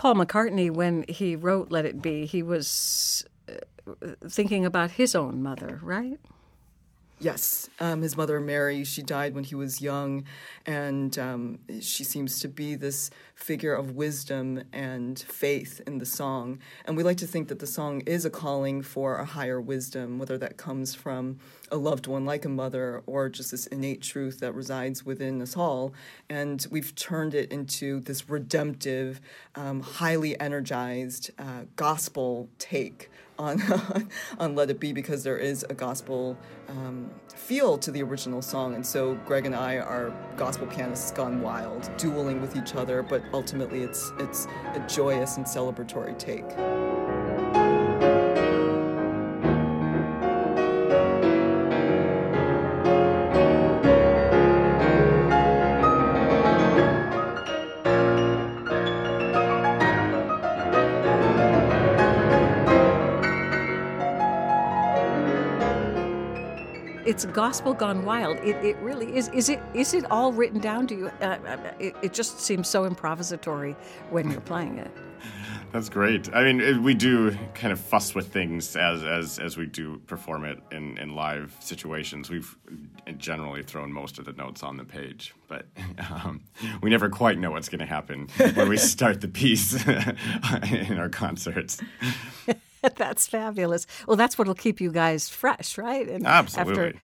Paul McCartney, when he wrote Let It Be, he was thinking about his own mother, right? Yes. His mother, Mary, she died when he was young, and she seems to be this figure of wisdom and faith in the song. And we like to think that the song is a calling for a higher wisdom, whether that comes from a loved one like a mother or just this innate truth that resides within us all. And we've turned it into this redemptive, highly energized gospel take on on Let It Be, because there is a gospel feel to the original song. And so Greg and I are gospel pianists gone wild, dueling with each other, but ultimately it's a joyous and celebratory take. It's gospel gone wild. It really is. Is it all written down to you? It just seems so improvisatory when you're playing it. That's great. I mean, we do kind of fuss with things as we do perform it in live situations. We've generally thrown most of the notes on the page, but we never quite know what's going to happen when we start the piece in our concerts. That's fabulous. Well, that's what'll keep you guys fresh, right? And Absolutely.